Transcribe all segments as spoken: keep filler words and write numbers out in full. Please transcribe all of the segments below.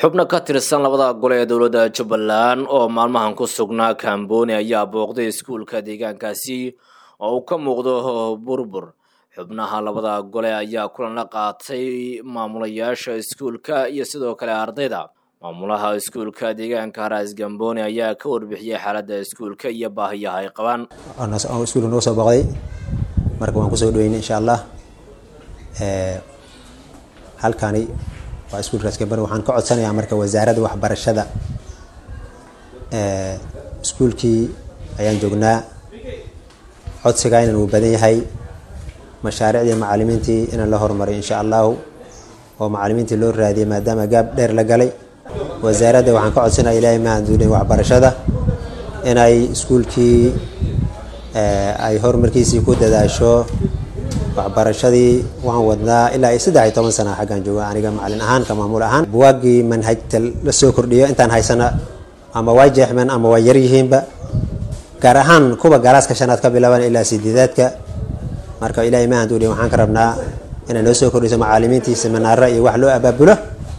xubno ka tirsan labada gole ee dowladda Jubbaland oo maalmahan ku sugnaa Kamboni ayaa booqday iskuulka deegaankaasi oo uu ka muuqdo burbur. xubnaha labada gole ayaa kulan la qaatay maamulayaasha iskuulka iyo sidoo kale ardayda. maamulaha iskuulka deegaanka Ras Kamboni ayaa ka warbixiyay xaaladda iskuulka iyo baahiyaha ay qabaan. Ana iskuulka noo soo booqday marka waan ku soo dhaweynay insha Allah ee halkani waa iskuulka Ras Kamboni. waxaan ka codsanayaa marka wasaaradda waxbarashada ee iskuulkii ayaan joognaa codsiga inuu badan yahay mashaariicda macallimiintii in la horumariyo insha Allah oo macallimiintii loo raadiyay maadaama gaab dheer la galay. wasaaradda waxaan ka codsanayaa ilaahay ma aanduulay waxbarashada inay iskuulkii ee ay horumarkiisii ku dadaasho. waxbarashadii waan wadnaa ilaa saddex iyo toban sano xagan jooga aniga macallin ahaan ka maamul ahaan. buwaagii manhajta la soo kordhiyo intaan haysana ama waa jeexman ama waa yar yihiinba gaar ahaan kuwa galaaska shanaad ka bilaaban ilaa sideedaadka. marka ilaahay ma aanduulay waxaan ka rabnaa inay noo soo kordhiso macallimiintii seminaarada iyo wax loo abaabulo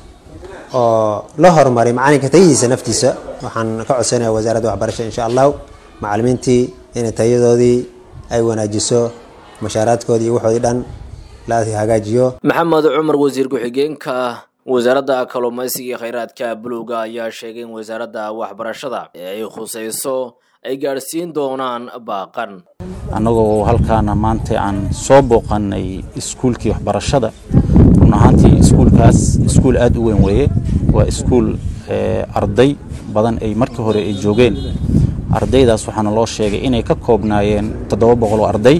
oo la horumariyo macalinka tayiisa naftiisa. waxaan ka codsanayaa wasaaradda waxbarashada insha Allah macallimiintii in tayadoodii ay wanaajiso mashaaraadkoodii waxoodii dhan la hagaajiyo. Maxamed Cumar wasiir ku-xigeenka wasaaradda kalluumaysiga iyo kheyraadka buluuga ayaa sheegay in wasaaradda waxbarashada ay khusayso ay gaarsiin doonaan baaqan. anagoo halkaana maanta aan soo booqanay iskuulkii waxbarashada. run ahaantii iskuulkaas iskuul aad u weyn weeye. waa iskuul arday badan ay markii hore ay joogeen. ardaydaas waxaana loo sheegay inay ka koobnaayeen toddoba boqol oo arday.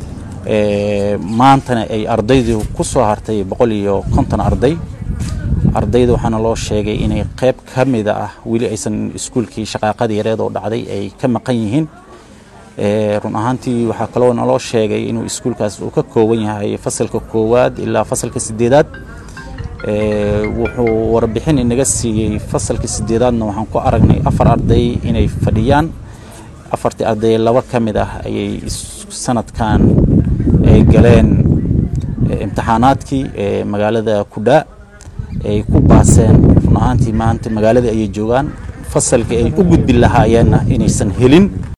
ee maantana ay ardaydu ku soo hartay boqol iyo konton arday. ardaydu waxaana loo sheegay inay qayb kamid ah wili aysan iskuulkii shaqaaqadii yareed oo dhacday ay ka maqan yihiin. ee run ahaantii waxa kale oo naloo sheegay inuu iskuulkaas uu ka kooban yahay fasalka koowaad ilaa fasalka sideedaad. ee wuxuu warbixin inaga siiyay fasalka sideedaadna waxaan ku aragnay afar arday inay fadhiyaan. afartii arday laba kamid ah ayay sanadkan ay galeen imtixaanaadkii ee magaalada Kudaa ay ku baaseen. run ahaantii maanta magaalada ay joogaan fasalka ay u gudbi lahaayeen inaysan helin.